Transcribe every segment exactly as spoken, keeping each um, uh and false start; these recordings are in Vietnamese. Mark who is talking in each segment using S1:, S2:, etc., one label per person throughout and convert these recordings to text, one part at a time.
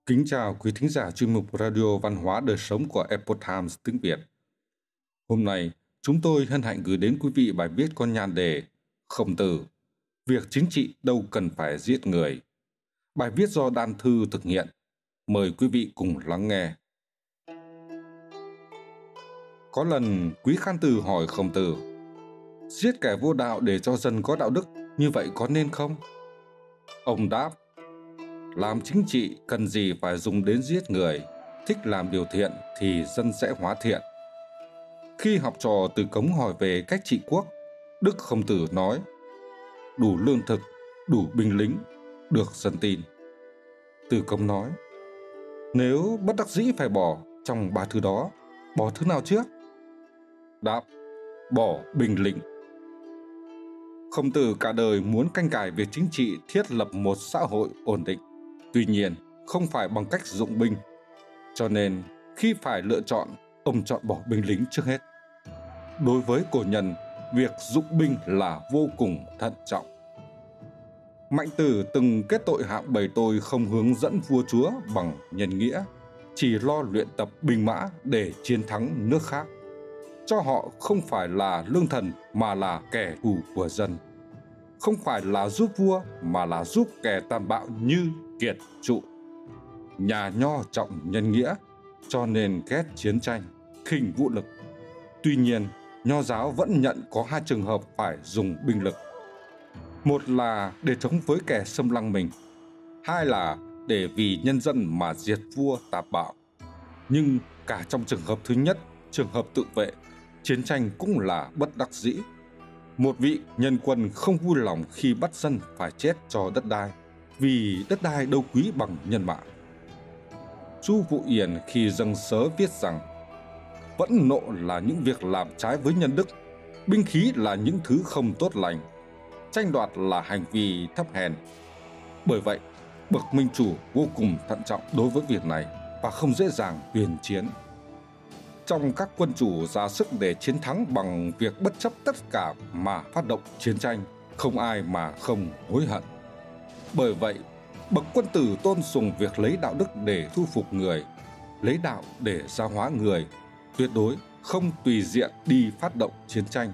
S1: Kính chào quý thính giả chuyên mục Radio Văn hóa Đời Sống của Epoch Times tiếng Việt. Hôm nay, chúng tôi hân hạnh gửi đến quý vị bài viết có nhan đề Khổng Tử, việc chính trị đâu cần phải giết người. Bài viết do Đan Thư thực hiện. Mời quý vị cùng lắng nghe. Có lần Quý Khán Tử hỏi Khổng Tử, giết kẻ vô đạo để cho dân có đạo đức, như vậy có nên không? Ông đáp, làm chính trị cần gì phải dùng đến giết người, thích làm điều thiện thì dân sẽ hóa thiện. Khi học trò Từ Cống hỏi về cách trị quốc, Đức Khổng Tử nói, đủ lương thực, đủ binh lính, được dân tin. Từ Cống nói, nếu bất đắc dĩ phải bỏ trong ba thứ đó, bỏ thứ nào trước? Đáp, bỏ binh lính. Khổng Tử cả đời muốn canh cải việc chính trị thiết lập một xã hội ổn định. Tuy nhiên, không phải bằng cách dụng binh. Cho nên, khi phải lựa chọn, ông chọn bỏ binh lính trước hết. Đối với cổ nhân, việc dụng binh là vô cùng thận trọng. Mạnh Tử từng kết tội hạng bảy tôi không hướng dẫn vua chúa bằng nhân nghĩa, chỉ lo luyện tập binh mã để chiến thắng nước khác. Cho họ không phải là lương thần mà là kẻ thù của dân. Không phải là giúp vua mà là giúp kẻ tàn bạo như Kiệt Trụ. Nhà Nho trọng nhân nghĩa, cho nên ghét chiến tranh, khinh vũ lực. Tuy nhiên, Nho giáo vẫn nhận có hai trường hợp phải dùng binh lực. Một là để chống với kẻ xâm lăng mình, hai là để vì nhân dân mà diệt vua tà bạo. Nhưng cả trong trường hợp thứ nhất, trường hợp tự vệ, chiến tranh cũng là bất đắc dĩ. Một vị nhân quân không vui lòng khi bắt dân phải chết cho đất đai, vì đất đai đâu quý bằng nhân mạng. Chu Vũ Yển khi dâng sớ viết rằng, phẫn nộ là những việc làm trái với nhân đức, binh khí là những thứ không tốt lành, tranh đoạt là hành vi thấp hèn. Bởi vậy, bậc minh chủ vô cùng thận trọng đối với việc này và không dễ dàng tuyên chiến. Trong các quân chủ ra sức để chiến thắng bằng việc bất chấp tất cả mà phát động chiến tranh, không ai mà không hối hận. Bởi vậy, bậc quân tử tôn sùng việc lấy đạo đức để thu phục người, lấy đạo để gia hóa người, tuyệt đối không tùy tiện đi phát động chiến tranh.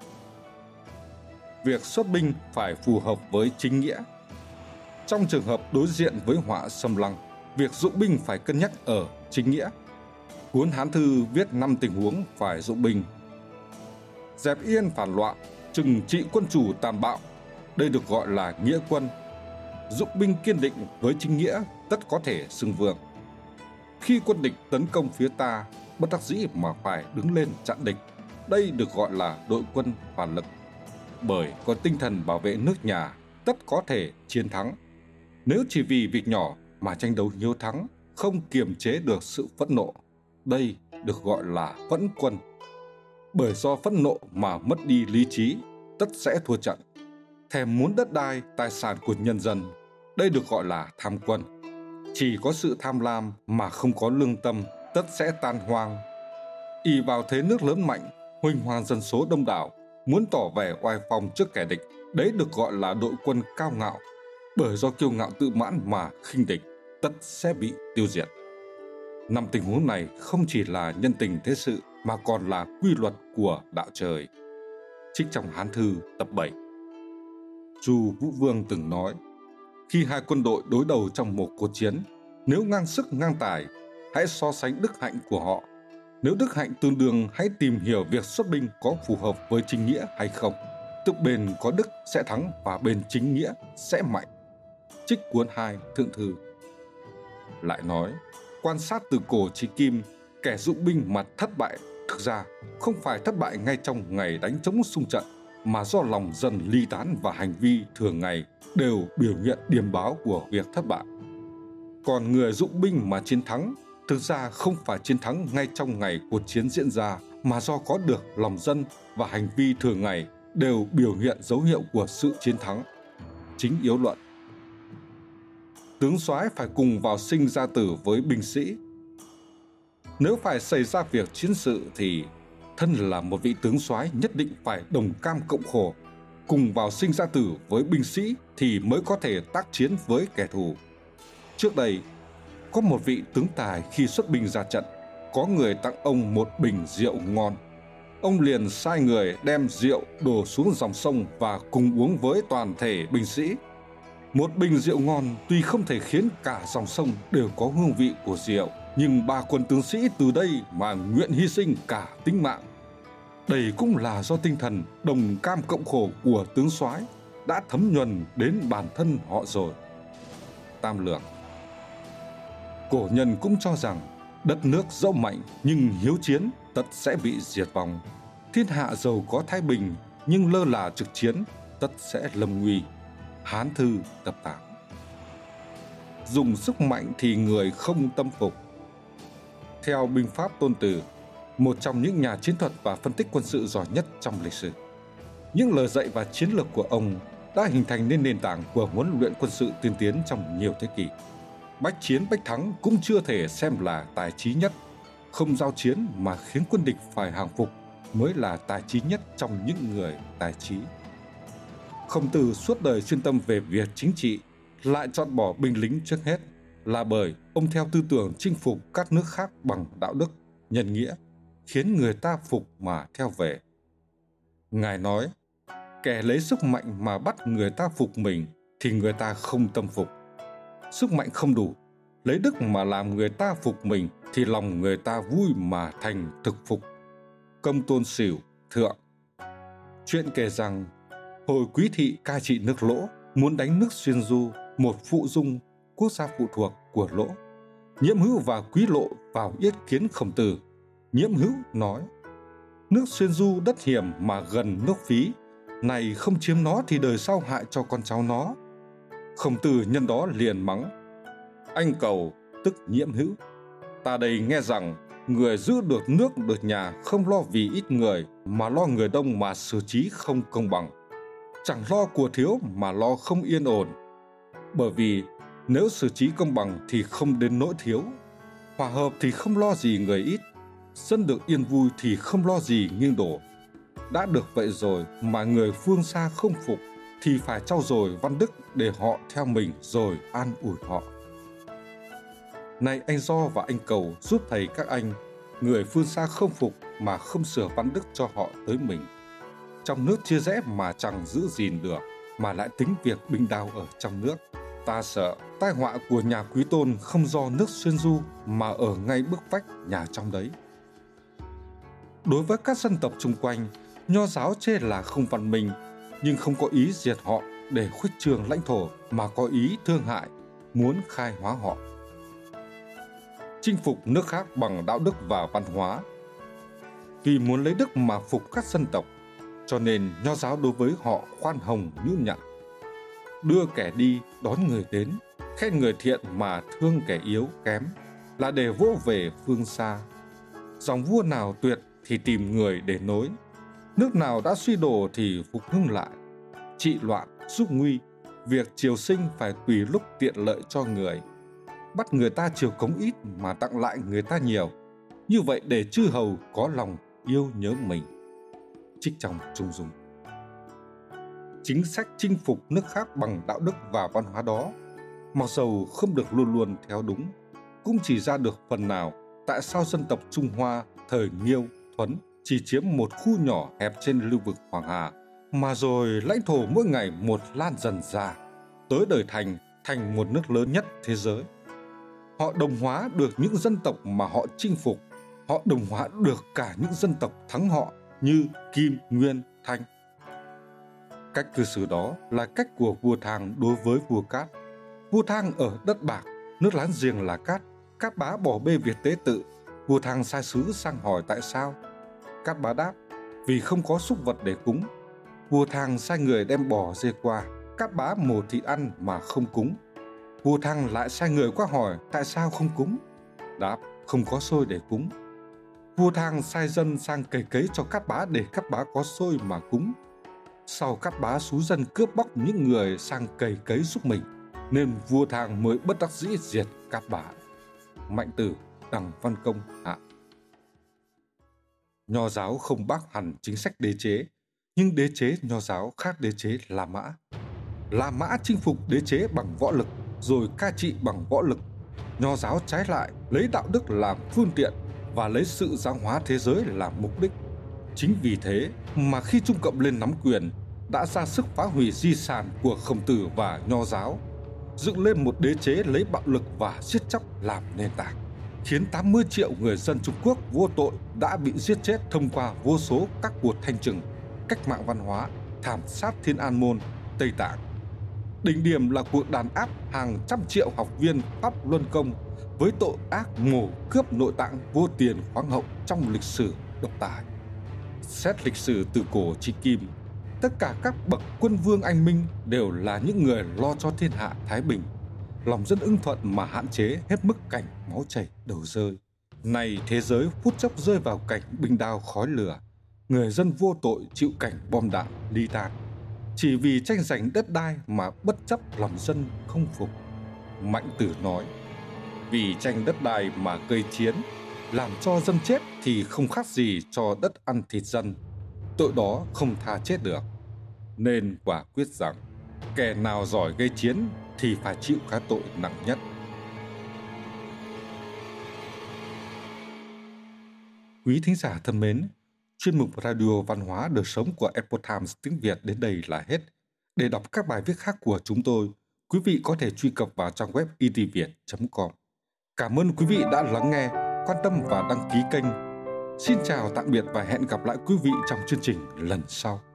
S1: Việc xuất binh phải phù hợp với chính nghĩa. Trong trường hợp đối diện với họa xâm lăng, việc dụng binh phải cân nhắc ở chính nghĩa. Cuốn Hán Thư viết năm tình huống phải dụng binh. Dẹp yên phản loạn, trừng trị quân chủ tàn bạo, đây được gọi là nghĩa quân. Dụng binh kiên định với chính nghĩa, tất có thể xưng vương. Khi quân địch tấn công phía ta, bất đắc dĩ mà phải đứng lên chặn địch, đây được gọi là đội quân phản lực. Bởi có tinh thần bảo vệ nước nhà, tất có thể chiến thắng. Nếu chỉ vì việc nhỏ mà tranh đấu hiếu thắng, không kiềm chế được sự phẫn nộ, đây được gọi là phẫn quân. Bởi do phẫn nộ mà mất đi lý trí, tất sẽ thua trận. Thèm muốn đất đai, tài sản của nhân dân, đây được gọi là tham quân. Chỉ có sự tham lam mà không có lương tâm, tất sẽ tan hoang. Ỷ vào thế nước lớn mạnh, huỳnh hoang dân số đông đảo, muốn tỏ vẻ oai phong trước kẻ địch, đấy được gọi là đội quân cao ngạo. Bởi do kiêu ngạo tự mãn mà khinh địch, tất sẽ bị tiêu diệt. Năm tình huống này không chỉ là nhân tình thế sự mà còn là quy luật của đạo trời. Trích trong Hán Thư tập bảy. Chu Vũ Vương từng nói, khi hai quân đội đối đầu trong một cuộc chiến, nếu ngang sức ngang tài, hãy so sánh đức hạnh của họ. Nếu đức hạnh tương đương, hãy tìm hiểu việc xuất binh có phù hợp với chính nghĩa hay không. Tức bên có đức sẽ thắng và bên chính nghĩa sẽ mạnh. Trích cuốn hai Thượng Thư. Lại nói, quan sát từ cổ chí kim, kẻ dụng binh mà thất bại thực ra không phải thất bại ngay trong ngày đánh chống xung trận, mà do lòng dân ly tán và hành vi thường ngày đều biểu hiện điềm báo của việc thất bại. Còn người dụng binh mà chiến thắng, thực ra không phải chiến thắng ngay trong ngày cuộc chiến diễn ra, mà do có được lòng dân và hành vi thường ngày đều biểu hiện dấu hiệu của sự chiến thắng. Chính yếu luận. Tướng soái phải cùng vào sinh ra tử với binh sĩ. Nếu phải xảy ra việc chiến sự thì thân là một vị tướng soái nhất định phải đồng cam cộng khổ, cùng vào sinh ra tử với binh sĩ thì mới có thể tác chiến với kẻ thù. Trước đây, có một vị tướng tài khi xuất binh ra trận, có người tặng ông một bình rượu ngon. Ông liền sai người đem rượu đổ xuống dòng sông và cùng uống với toàn thể binh sĩ. Một bình rượu ngon tuy không thể khiến cả dòng sông đều có hương vị của rượu, nhưng ba quân tướng sĩ từ đây mà nguyện hy sinh cả tính mạng. Đây cũng là do tinh thần đồng cam cộng khổ của tướng soái đã thấm nhuần đến bản thân họ rồi. Tam lược. Cổ nhân cũng cho rằng đất nước dẫu mạnh nhưng hiếu chiến tất sẽ bị diệt vong. Thiên hạ giàu có thái bình nhưng lơ là trực chiến tất sẽ lâm nguy. Hán Thư tập tám. Dùng sức mạnh thì người không tâm phục. Theo binh pháp Tôn Tử, một trong những nhà chiến thuật và phân tích quân sự giỏi nhất trong lịch sử, những lời dạy và chiến lược của ông đã hình thành nên nền tảng của huấn luyện quân sự tiên tiến trong nhiều thế kỷ. Bách chiến bách thắng cũng chưa thể xem là tài trí nhất. Không giao chiến mà khiến quân địch phải hàng phục mới là tài trí nhất trong những người tài trí. Khổng Tử suốt đời chuyên tâm về việc chính trị, lại chọn bỏ binh lính trước hết, là bởi ông theo tư tưởng chinh phục các nước khác bằng đạo đức, nhân nghĩa, khiến người ta phục mà theo về. Ngài nói, kẻ lấy sức mạnh mà bắt người ta phục mình thì người ta không tâm phục. Sức mạnh không đủ, lấy đức mà làm người ta phục mình thì lòng người ta vui mà thành thực phục. Công Tôn Sửu, Thượng. Chuyện kể rằng, hồi Quý Thị cai trị nước Lỗ, muốn đánh nước Xuyên Du, một phụ dung, quốc gia phụ thuộc của Lỗ. Nhiễm Hữu và Quý Lộ vào yết kiến Khổng Tử. Nhiễm Hữu nói, nước Xuyên Du đất hiểm mà gần nước Phí, này không chiếm nó thì đời sau hại cho con cháu nó. Khổng Tử nhân đó liền mắng, anh Cầu, tức Nhiễm Hữu, ta đây nghe rằng người giữ được nước được nhà không lo vì ít người mà lo người đông mà xử trí không công bằng. Chẳng lo của thiếu mà lo không yên ổn. Bởi vì nếu xử trí công bằng thì không đến nỗi thiếu, hòa hợp thì không lo gì người ít, dân được yên vui thì không lo gì nghiêng đổ. Đã được vậy rồi mà người phương xa không phục thì phải trau dồi văn đức để họ theo mình rồi an ủi họ. Này anh Do và anh Cầu giúp thầy các anh, người phương xa không phục mà không sửa văn đức cho họ tới mình. Trong nước chia rẽ mà chẳng giữ gìn được, mà lại tính việc binh đao ở trong nước. Ta sợ tai họa của nhà Quý Tôn không do nước Xuyên Du mà ở ngay bức vách nhà trong đấy. Đối với các dân tộc chung quanh, Nho giáo chê là không văn minh, nhưng không có ý diệt họ để khuếch trương lãnh thổ mà có ý thương hại, muốn khai hóa họ. Chinh phục nước khác bằng đạo đức và văn hóa. Vì muốn lấy đức mà phục các dân tộc, cho nên Nho giáo đối với họ khoan hồng nhún nhặn. Đưa kẻ đi đón người đến, khen người thiện mà thương kẻ yếu kém, là để vỗ về phương xa. Dòng vua nào tuyệt thì tìm người để nối, nước nào đã suy đổ thì phục hưng lại. Trị loạn, giúp nguy, việc triều sinh phải tùy lúc tiện lợi cho người. Bắt người ta triều cống ít mà tặng lại người ta nhiều, như vậy để chư hầu có lòng yêu nhớ mình. Trích trong Trung Dung. Chính sách chinh phục nước khác bằng đạo đức và văn hóa đó, mặc dầu không được luôn luôn theo đúng, cũng chỉ ra được phần nào tại sao dân tộc Trung Hoa thời Nghiêu, Thuấn chỉ chiếm một khu nhỏ hẹp trên lưu vực Hoàng Hà, mà rồi lãnh thổ mỗi ngày một lan dần ra, tới đời Thành thành một nước lớn nhất thế giới. Họ đồng hóa được những dân tộc mà họ chinh phục, họ đồng hóa được cả những dân tộc thắng họ như Kim, Nguyên, Thanh. Cách cư xử đó là cách của vua Thang đối với vua Cát. Vua Thang ở đất Bạc, nước láng giềng là Cát. Cát Bá bỏ bê việc tế tự. Vua Thang sai sứ sang hỏi tại sao. Cát Bá đáp, vì không có súc vật để cúng. Vua Thang sai người đem bò dê qua. Cát Bá mổ thịt ăn mà không cúng. Vua Thang lại sai người qua hỏi tại sao không cúng. Đáp, không có xôi để cúng. Vua Thang sai dân sang cày cấy cho Cát Bá để Cát Bá có xôi mà cúng. Sau Cát Bá xúi dân cướp bóc những người sang cày cấy giúp mình, nên vua Thang mới bất đắc dĩ diệt Cát Bá. Mạnh Tử, Đằng Văn Công hạ. Nho giáo không bác hẳn chính sách đế chế, nhưng đế chế Nho giáo khác đế chế La Mã. La Mã chinh phục đế chế bằng võ lực, rồi cai trị bằng võ lực. Nho giáo trái lại lấy đạo đức làm phương tiện và lấy sự giáo hóa thế giới làm mục đích. Chính vì thế mà khi Trung Cộng lên nắm quyền, đã ra sức phá hủy di sản của Khổng Tử và Nho giáo, dựng lên một đế chế lấy bạo lực và giết chóc làm nền tảng, khiến tám mươi triệu người dân Trung Quốc vô tội đã bị giết chết thông qua vô số các cuộc thanh trừng, cách mạng văn hóa, thảm sát Thiên An Môn, Tây Tạng. Đỉnh điểm là cuộc đàn áp hàng trăm triệu học viên Pháp Luân Công với tội ác mổ cướp nội tạng vô tiền khoáng hậu trong lịch sử độc tài. Xét lịch sử từ cổ chí kim, tất cả các bậc quân vương anh minh đều là những người lo cho thiên hạ thái bình, lòng dân ưng thuận mà hạn chế hết mức cảnh máu chảy đầu rơi. Nay thế giới phút chốc rơi vào cảnh binh đao khói lửa, người dân vô tội chịu cảnh bom đạn ly tan, chỉ vì tranh giành đất đai mà bất chấp lòng dân không phục. Mạnh Tử nói, vì tranh đất đai mà gây chiến, làm cho dân chết thì không khác gì cho đất ăn thịt dân, tội đó không tha chết được. Nên quả quyết rằng kẻ nào giỏi gây chiến thì phải chịu cái tội nặng nhất. Quý thính giả thân mến, chuyên mục Radio Văn hóa Đời Sống của Epoch Times tiếng Việt đến đây là hết. Để đọc các bài viết khác của chúng tôi, quý vị có thể truy cập vào trang web i t viet chấm com. Cảm ơn quý vị đã lắng nghe, quan tâm và đăng ký kênh. Xin chào tạm biệt và hẹn gặp lại quý vị trong chương trình lần sau.